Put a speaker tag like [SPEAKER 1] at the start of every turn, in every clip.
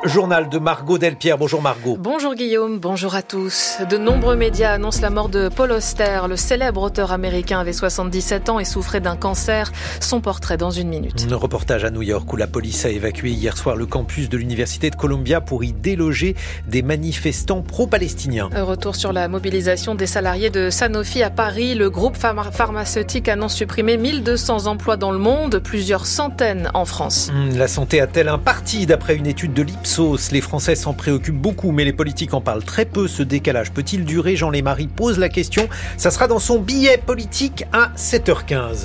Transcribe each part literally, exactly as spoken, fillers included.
[SPEAKER 1] journal de Margot Delpierre. Bonjour Margot.
[SPEAKER 2] Bonjour Guillaume, bonjour à tous. De nombreux médias annoncent la mort de Paul Auster. Le célèbre auteur américain avait soixante-dix-sept ans et souffrait d'un cancer. Son portrait dans une minute.
[SPEAKER 1] Un reportage à New York où la police a évacué hier soir le campus de l'université de Columbia pour y déloger des manifestants pro-palestiniens.
[SPEAKER 2] Retour sur la mobilisation des salariés de Sanofi à Paris. Le groupe pharmaceutique annonce supprimer mille deux cents emplois dans le monde, plusieurs centaines en France.
[SPEAKER 1] La santé a-t-elle un parti? D'après une étude de l'Ipsos, les Français s'en préoccupent beaucoup, mais les politiques en parlent très peu. Ce décalage peut-il durer? Jean Lémarie pose la question. Ça sera dans son billet politique à sept heures quinze.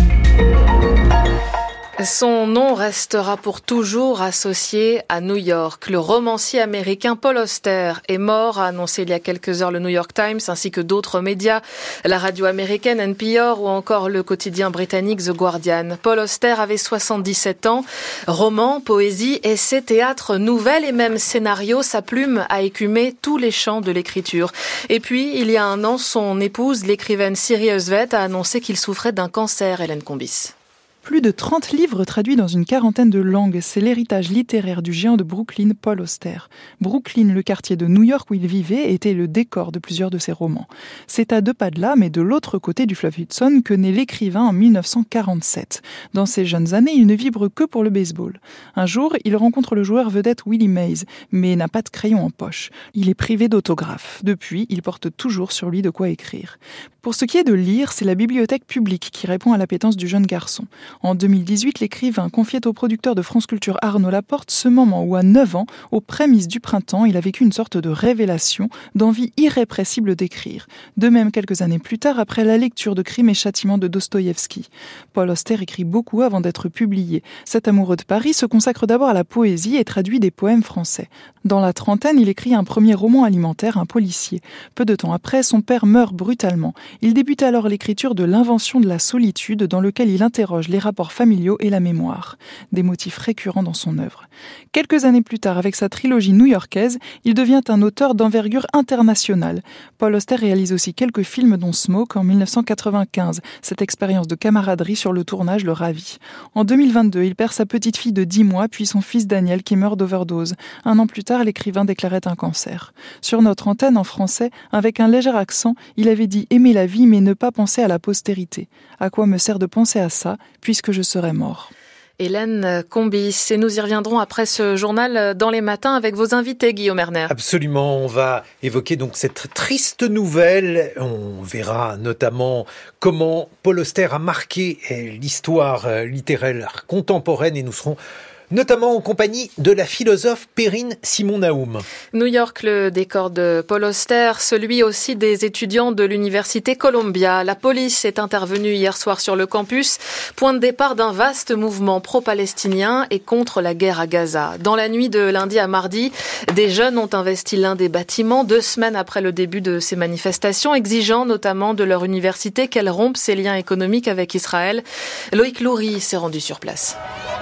[SPEAKER 2] Son nom restera pour toujours associé à New York. Le romancier américain Paul Auster est mort, a annoncé il y a quelques heures le New York Times ainsi que d'autres médias, la radio américaine N P R ou encore le quotidien britannique The Guardian. Paul Auster avait soixante-dix-sept ans. Roman, poésie, essai, théâtre, nouvelles et même scénario, sa plume a écumé tous les champs de l'écriture. Et puis, il y a un an, son épouse, l'écrivaine Siri Husvet, a annoncé qu'il souffrait d'un cancer, Hélène Combis.
[SPEAKER 3] Plus de trente livres traduits dans une quarantaine de langues, c'est l'héritage littéraire du géant de Brooklyn, Paul Auster. Brooklyn, le quartier de New York où il vivait, était le décor de plusieurs de ses romans. C'est à deux pas de là, mais de l'autre côté du fleuve Hudson, que naît l'écrivain en mille neuf cent quarante-sept. Dans ses jeunes années, il ne vibre que pour le baseball. Un jour, il rencontre le joueur vedette Willie Mays, mais n'a pas de crayon en poche. Il est privé d'autographe. Depuis, il porte toujours sur lui de quoi écrire. Pour ce qui est de lire, c'est la bibliothèque publique qui répond à l'appétence du jeune garçon. En deux mille dix-huit, l'écrivain confiait au producteur de France Culture Arnaud Laporte ce moment où, à neuf ans, aux prémices du printemps, il a vécu une sorte de révélation, d'envie irrépressible d'écrire. De même, quelques années plus tard, après la lecture de Crimes et Châtiments de Dostoïevski. Paul Auster écrit beaucoup avant d'être publié. Cet amoureux de Paris se consacre d'abord à la poésie et traduit des poèmes français. Dans la trentaine, il écrit un premier roman alimentaire, un policier. Peu de temps après, son père meurt brutalement. Il débute alors l'écriture de L'invention de la solitude, dans lequel il interroge les rapports familiaux et la mémoire, des motifs récurrents dans son œuvre. Quelques années plus tard, avec sa trilogie new-yorkaise, il devient un auteur d'envergure internationale. Paul Auster réalise aussi quelques films dont Smoke en mille neuf cent quatre-vingt-quinze. Cette expérience de camaraderie sur le tournage le ravit. En deux mille vingt-deux, il perd sa petite fille de dix mois, puis son fils Daniel qui meurt d'overdose. Un an plus tard, l'écrivain déclarait un cancer. Sur notre antenne en français, avec un léger accent, il avait dit aimer la vie mais ne pas penser à la postérité. À quoi me sert de penser à ça, puisque je serai mort.
[SPEAKER 2] Hélène Combis, et nous y reviendrons après ce journal dans les matins avec vos invités, Guillaume Erner.
[SPEAKER 1] Absolument, on va évoquer donc cette triste nouvelle. On verra notamment comment Paul Auster a marqué l'histoire littéraire contemporaine et nous serons notamment en compagnie de la philosophe Perrine Simon-Naoum.
[SPEAKER 2] New York, le décor de Paul Auster, celui aussi des étudiants de l'université Columbia. La police est intervenue hier soir sur le campus, point de départ d'un vaste mouvement pro-palestinien et contre la guerre à Gaza. Dans la nuit de lundi à mardi, des jeunes ont investi l'un des bâtiments deux semaines après le début de ces manifestations, exigeant notamment de leur université qu'elle rompe ses liens économiques avec Israël. Loïc Loury s'est rendu sur place.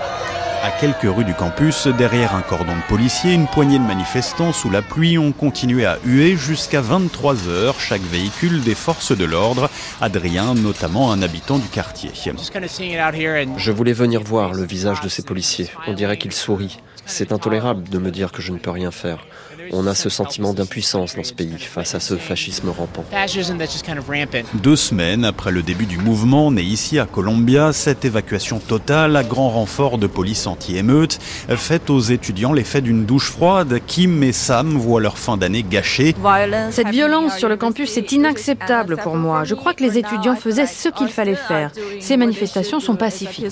[SPEAKER 4] À quelques rues du campus, derrière un cordon de policiers, une poignée de manifestants sous la pluie ont continué à huer jusqu'à vingt-trois heures, chaque véhicule des forces de l'ordre. Adrien, notamment un habitant du quartier.
[SPEAKER 5] Je voulais venir voir le visage de ces policiers. On dirait qu'ils sourient. C'est intolérable de me dire que je ne peux rien faire. On a ce sentiment d'impuissance dans ce pays face à ce fascisme rampant.
[SPEAKER 4] Deux semaines après le début du mouvement, né ici à Columbia, cette évacuation totale à grand renfort de police anti-émeute fait aux étudiants l'effet d'une douche froide. Kim et Sam voient leur fin d'année gâchée.
[SPEAKER 6] Cette violence sur le campus est inacceptable pour moi. Je crois que les étudiants faisaient ce qu'il fallait faire. Ces manifestations sont pacifiques.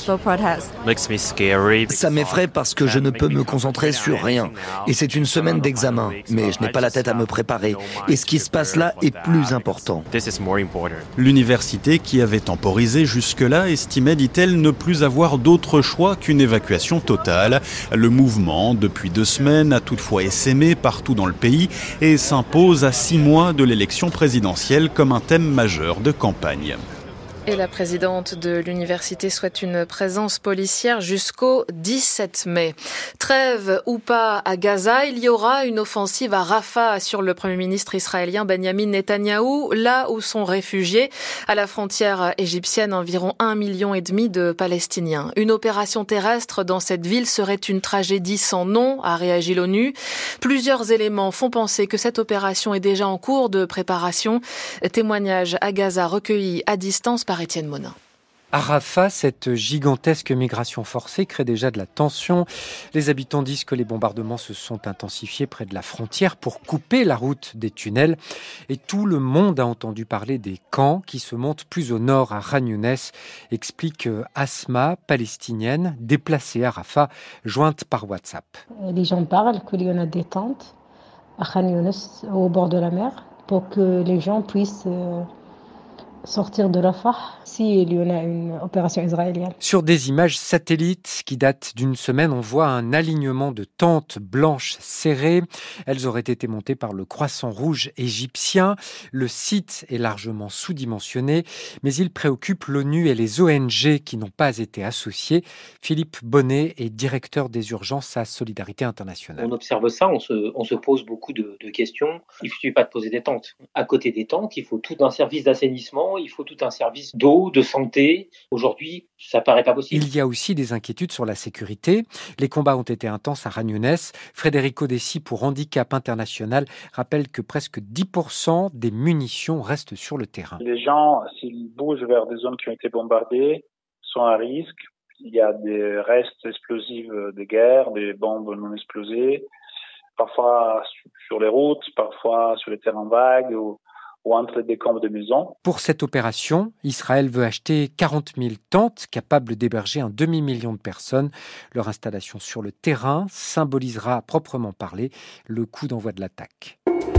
[SPEAKER 7] Ça m'effraie parce que je ne peux me concentrer sur rien. Et c'est une semaine d'examen. Mais je n'ai pas la tête à me préparer. Et ce qui se passe là est plus important.
[SPEAKER 4] L'université, qui avait temporisé jusque-là, estimait, dit-elle, ne plus avoir d'autre choix qu'une évacuation totale. Le mouvement, depuis deux semaines, a toutefois essaimé partout dans le pays et s'impose à six mois de l'élection présidentielle comme un thème majeur de campagne.
[SPEAKER 2] Et la présidente de l'université souhaite une présence policière jusqu'au dix-sept mai. Trêve ou pas à Gaza, il y aura une offensive à Rafah, assure le Premier ministre israélien Benjamin Netanyahou, là où sont réfugiés à la frontière égyptienne environ un million et demi de Palestiniens. Une opération terrestre dans cette ville serait une tragédie sans nom, a réagi l'ONU. Plusieurs éléments font penser que cette opération est déjà en cours de préparation. Témoignage à Gaza recueilli à distance par Étienne Monin.
[SPEAKER 8] À Rafah, cette gigantesque migration forcée crée déjà de la tension. Les habitants disent que les bombardements se sont intensifiés près de la frontière pour couper la route des tunnels. Et tout le monde a entendu parler des camps qui se montent plus au nord à Khan Younes, explique Asma, palestinienne, déplacée à Rafah, jointe par WhatsApp.
[SPEAKER 9] Les gens parlent qu'il y en a des tentes à Khan Younes, au bord de la mer, pour que les gens puissent sortir de Rafah s'il y en a une opération israélienne.
[SPEAKER 8] Sur des images satellites qui datent d'une semaine, on voit un alignement de tentes blanches serrées. Elles auraient été montées par le Croissant Rouge égyptien. Le site est largement sous-dimensionné, mais il préoccupe l'ONU et les O N G qui n'ont pas été associés. Philippe Bonnet est directeur des urgences à Solidarité Internationale.
[SPEAKER 10] On observe ça, on se, on se pose beaucoup de, de questions. Il ne suffit pas de poser des tentes. À côté des tentes, il faut tout un service d'assainissement, il faut tout un service d'eau, de santé. Aujourd'hui, ça paraît pas possible.
[SPEAKER 8] Il y a aussi des inquiétudes sur la sécurité. Les combats ont été intenses à Khan Younes. Frédérico Dessi, pour Handicap International, rappelle que presque dix pour cent des munitions restent sur le terrain.
[SPEAKER 11] Les gens, s'ils bougent vers des zones qui ont été bombardées, sont à risque. Il y a des restes explosifs de guerre, des bombes non explosées, parfois sur les routes, parfois sur les terrains vagues ou ou entre des camps de maisons.
[SPEAKER 8] Pour cette opération, Israël veut acheter quarante mille tentes capables d'héberger un demi-million de personnes. Leur installation sur le terrain symbolisera à proprement parler le coup d'envoi de l'attaque.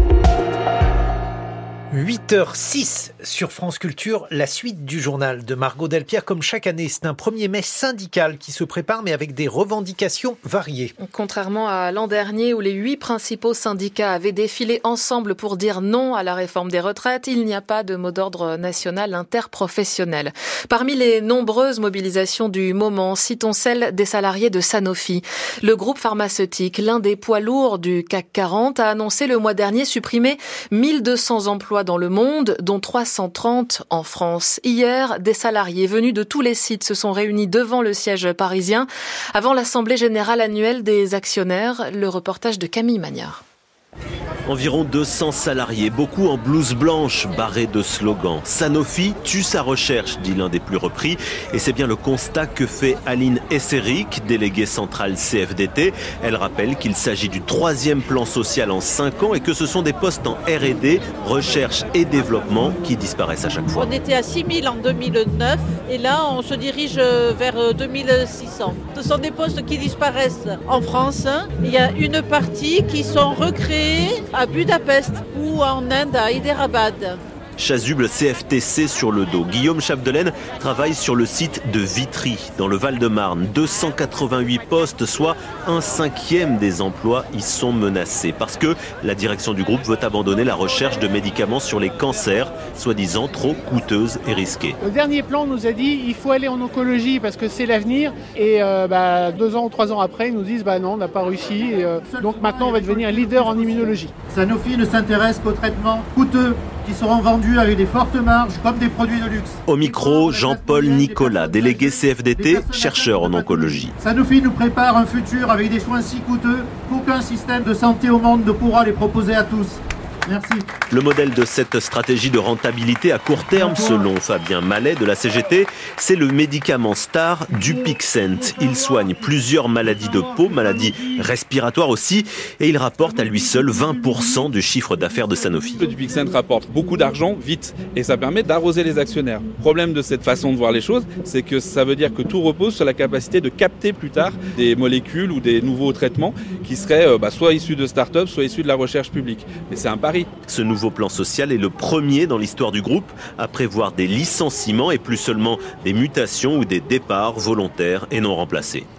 [SPEAKER 1] huit heures six sur France Culture, la suite du journal de Margot Delpierre. Comme chaque année, c'est un premier mai syndical qui se prépare, mais avec des revendications variées.
[SPEAKER 2] Contrairement à l'an dernier où les huit principaux syndicats avaient défilé ensemble pour dire non à la réforme des retraites, il n'y a pas de mot d'ordre national interprofessionnel. Parmi les nombreuses mobilisations du moment, citons celle des salariés de Sanofi. Le groupe pharmaceutique, l'un des poids lourds du C A C quarante, a annoncé le mois dernier supprimer mille deux cents emplois dans le monde, dont trois cent trente en France. Hier, des salariés venus de tous les sites se sont réunis devant le siège parisien avant l'Assemblée générale annuelle des actionnaires. Le reportage de Camille Magnard.
[SPEAKER 12] Environ deux cents salariés, beaucoup en blouse blanche, barrés de slogans. Sanofi tue sa recherche, dit l'un des plus repris. Et c'est bien le constat que fait Aline Esseric, déléguée centrale C F D T. Elle rappelle qu'il s'agit du troisième plan social en cinq ans et que ce sont des postes en R et D, recherche et développement qui disparaissent à chaque fois.
[SPEAKER 13] On était à six mille en deux mille neuf et là on se dirige vers deux mille six cents. Ce sont des postes qui disparaissent en France. Il y a une partie qui sont recréés à Budapest ou en Inde, à Hyderabad.
[SPEAKER 12] Chasuble C F T C sur le dos. Guillaume Chapdelaine travaille sur le site de Vitry, dans le Val-de-Marne. deux cent quatre-vingt-huit postes, soit un cinquième des emplois y sont menacés. Parce que la direction du groupe veut abandonner la recherche de médicaments sur les cancers, soi-disant trop coûteuses et risquées.
[SPEAKER 14] Le dernier plan nous a dit il faut aller en oncologie parce que c'est l'avenir. Et euh, bah, deux ans ou trois ans après, ils nous disent bah non, on n'a pas réussi. Et, euh, donc maintenant, on va devenir leader en immunologie.
[SPEAKER 15] Sanofi ne s'intéresse qu'aux traitements coûteux qui seront vendus avec des fortes marges comme des produits de luxe.
[SPEAKER 12] Au micro, Jean-Paul Nicolas, délégué C F D T, chercheur en oncologie.
[SPEAKER 15] Sanofi nous prépare un futur avec des soins si coûteux qu'aucun système de santé au monde ne pourra les proposer à tous. Merci.
[SPEAKER 12] Le modèle de cette stratégie de rentabilité à court terme, selon Fabien Mallet de la C G T, c'est le médicament star Dupixent. Il soigne plusieurs maladies de peau, maladies respiratoires aussi, et il rapporte à lui seul vingt pour cent du chiffre d'affaires de Sanofi.
[SPEAKER 16] Le Dupixent rapporte beaucoup d'argent vite, et ça permet d'arroser les actionnaires. Le problème de cette façon de voir les choses, c'est que ça veut dire que tout repose sur la capacité de capter plus tard des molécules ou des nouveaux traitements qui seraient bah, soit issus de start-up, soit issus de la recherche publique. Mais c'est un pari.
[SPEAKER 12] Ce nouveau plan social est le premier dans l'histoire du groupe à prévoir des licenciements et plus seulement des mutations ou des départs volontaires et non remplacés.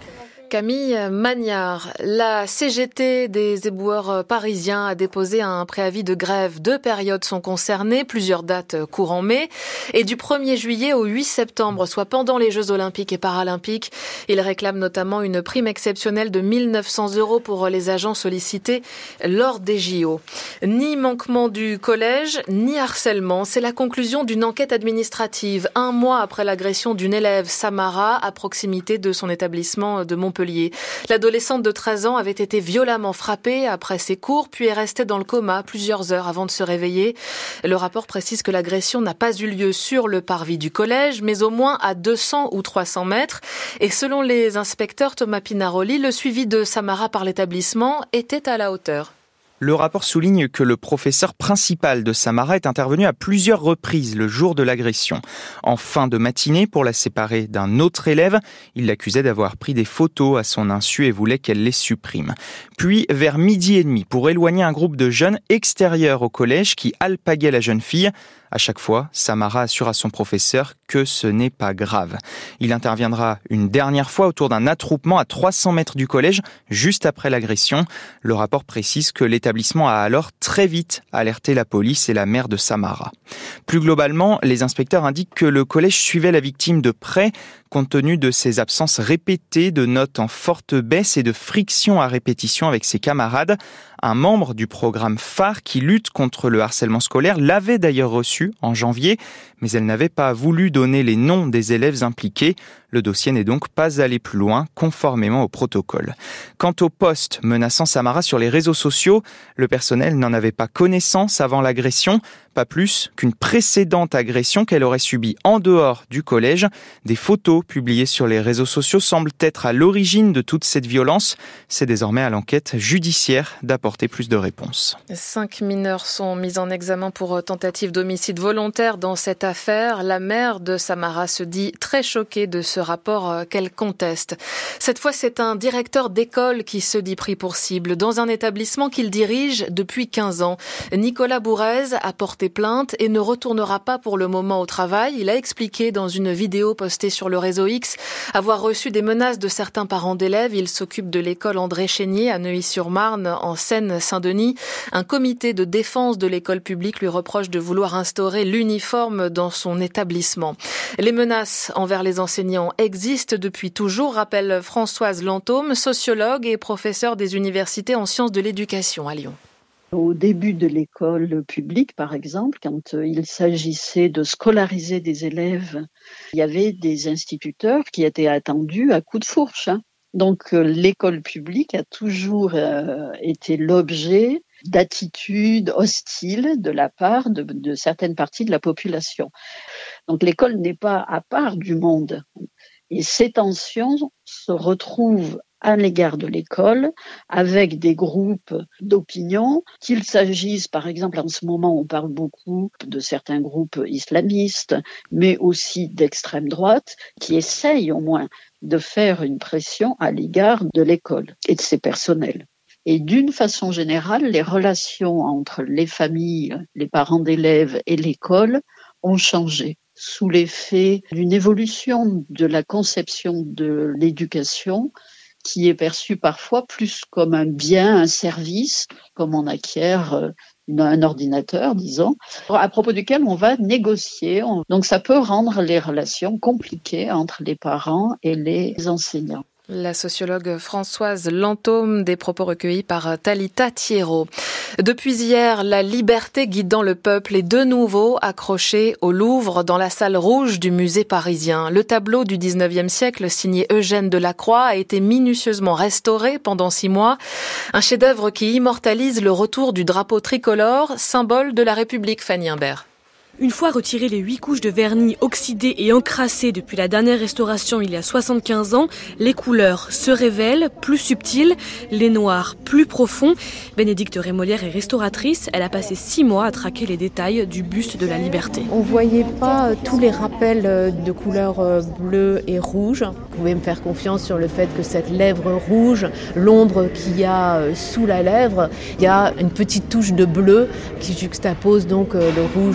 [SPEAKER 2] Camille Magnard. La C G T des éboueurs parisiens a déposé un préavis de grève. Deux périodes sont concernées, plusieurs dates courant mai. Et du premier juillet au huit septembre, soit pendant les Jeux Olympiques et Paralympiques, ils réclament notamment une prime exceptionnelle de mille neuf cents euros pour les agents sollicités lors des J O. Ni manquement du collège, ni harcèlement. C'est la conclusion d'une enquête administrative. Un mois après l'agression d'une élève, Samara, à proximité de son établissement de Montpellier. L'adolescente de treize ans avait été violemment frappée après ses cours, puis est restée dans le coma plusieurs heures avant de se réveiller. Le rapport précise que l'agression n'a pas eu lieu sur le parvis du collège, mais au moins à deux cents ou trois cents mètres. Et selon les inspecteurs Thomas Pinaroli, le suivi de Samara par l'établissement était à la hauteur.
[SPEAKER 17] Le rapport souligne que le professeur principal de Samara est intervenu à plusieurs reprises le jour de l'agression. En fin de matinée, pour la séparer d'un autre élève, il l'accusait d'avoir pris des photos à son insu et voulait qu'elle les supprime. Puis, vers midi et demi, pour éloigner un groupe de jeunes extérieurs au collège qui alpaguaient la jeune fille. À chaque fois, Samara assure à son professeur que ce n'est pas grave. Il interviendra une dernière fois autour d'un attroupement à trois cents mètres du collège, juste après l'agression. Le rapport précise que l'établissement a alors très vite alerté la police et la mère de Samara. Plus globalement, les inspecteurs indiquent que le collège suivait la victime de près, compte tenu de ses absences répétées, de notes en forte baisse et de frictions à répétition avec ses camarades. Un membre du programme phare qui lutte contre le harcèlement scolaire l'avait d'ailleurs reçu en janvier, mais elle n'avait pas voulu donner les noms des élèves impliqués. Le dossier n'est donc pas allé plus loin, conformément au protocole. Quant au post menaçant Samara sur les réseaux sociaux, le personnel n'en avait pas connaissance avant l'agression, pas plus qu'une précédente agression qu'elle aurait subie en dehors du collège. Des photos publiées sur les réseaux sociaux semblent être à l'origine de toute cette violence. C'est désormais à l'enquête judiciaire d'apporter plus de réponses.
[SPEAKER 2] Cinq mineurs sont mis en examen pour tentative d'homicide volontaire dans cette affaire. La mère de Samara se dit très choquée de ce rapport qu'elle conteste. Cette fois, c'est un directeur d'école qui se dit pris pour cible dans un établissement qu'il dirige depuis quinze ans. Nicolas Bourrez a porté plainte et ne retournera pas pour le moment au travail. Il a expliqué dans une vidéo postée sur le réseau X avoir reçu des menaces de certains parents d'élèves. Il s'occupe de l'école André Chénier à Neuilly-sur-Marne en Seine-Saint-Denis. Un comité de défense de l'école publique lui reproche de vouloir instaurer l'uniforme dans son établissement. Les menaces envers les enseignants existent depuis toujours, rappelle Françoise Lantôme, sociologue et professeure des universités en sciences de l'éducation à Lyon.
[SPEAKER 18] Au début de l'école publique, par exemple, quand il s'agissait de scolariser des élèves, il y avait des instituteurs qui étaient attendus à coups de fourche. Hein. Donc l'école publique a toujours euh, été l'objet d'attitudes hostiles de la part de, de certaines parties de la population. Donc l'école n'est pas à part du monde. Et ces tensions se retrouvent à l'égard de l'école, avec des groupes d'opinion, qu'il s'agisse, par exemple, en ce moment, on parle beaucoup de certains groupes islamistes, mais aussi d'extrême droite, qui essayent au moins de faire une pression à l'égard de l'école et de ses personnels. Et d'une façon générale, les relations entre les familles, les parents d'élèves et l'école ont changé sous l'effet d'une évolution de la conception de l'éducation qui est perçue parfois plus comme un bien, un service, comme on acquiert une, un ordinateur, disons, à propos duquel on va négocier. Donc ça peut rendre les relations compliquées entre les parents et les enseignants.
[SPEAKER 2] La sociologue Françoise Lantôme, des propos recueillis par Talita Thierot. Depuis hier, la liberté guidant le peuple est de nouveau accrochée au Louvre dans la salle rouge du musée parisien. Le tableau du dix-neuvième siècle signé Eugène Delacroix a été minutieusement restauré pendant six mois. Un chef-d'œuvre qui immortalise le retour du drapeau tricolore, symbole de la République, Fanny Imbert.
[SPEAKER 19] Une fois retirées les huit couches de vernis oxydées et encrassées depuis la dernière restauration il y a soixante-quinze ans, les couleurs se révèlent plus subtiles, les noirs plus profonds. Bénédicte Rémolière est restauratrice. Elle a passé six mois à traquer les détails du buste de la Liberté.
[SPEAKER 20] On ne voyait pas tous les rappels de couleurs bleues et rouges. Vous pouvez me faire confiance sur le fait que cette lèvre rouge, l'ombre qu'il y a sous la lèvre, il y a une petite touche de bleu qui juxtapose donc le rouge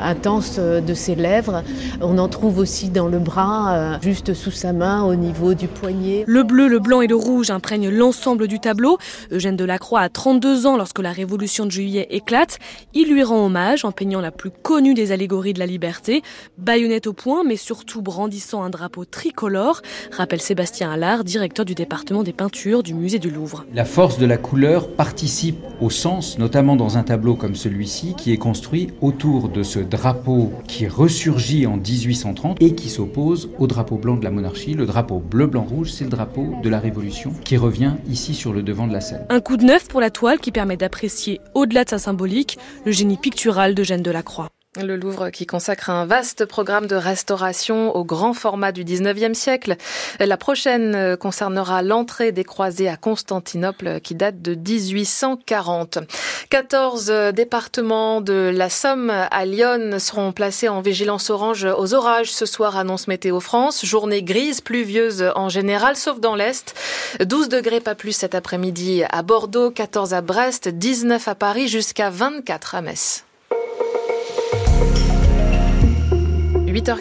[SPEAKER 20] intense de ses lèvres. On en trouve aussi dans le bras, juste sous sa main, au niveau du poignet.
[SPEAKER 19] Le bleu, le blanc et le rouge imprègnent l'ensemble du tableau. Eugène Delacroix a trente-deux ans lorsque la Révolution de juillet éclate. Il lui rend hommage en peignant la plus connue des allégories de la liberté, baïonnette au poing, mais surtout brandissant un drapeau tricolore, rappelle Sébastien Allard, directeur du département des peintures du musée du Louvre.
[SPEAKER 21] La force de la couleur participe au sens, notamment dans un tableau comme celui-ci, qui est construit autour de ce drapeau qui ressurgit en dix-huit cent trente et qui s'oppose au drapeau blanc de la monarchie. Le drapeau bleu-blanc-rouge, c'est le drapeau de la Révolution qui revient ici sur le devant de la scène.
[SPEAKER 19] Un coup de neuf pour la toile qui permet d'apprécier, au-delà de sa symbolique, le génie pictural d'Eugène Delacroix.
[SPEAKER 2] Le Louvre qui consacre un vaste programme de restauration au grand format du dix-neuvième siècle. La prochaine concernera l'entrée des croisés à Constantinople qui date de dix-huit cent quarante. quatorze départements de la Somme à Lyon seront placés en vigilance orange aux orages ce soir, annonce Météo France. Journée grise, pluvieuse en général, sauf dans l'Est. douze degrés, pas plus cet après-midi à Bordeaux, quatorze à Brest, dix-neuf à Paris, jusqu'à vingt-quatre à Metz. huit heures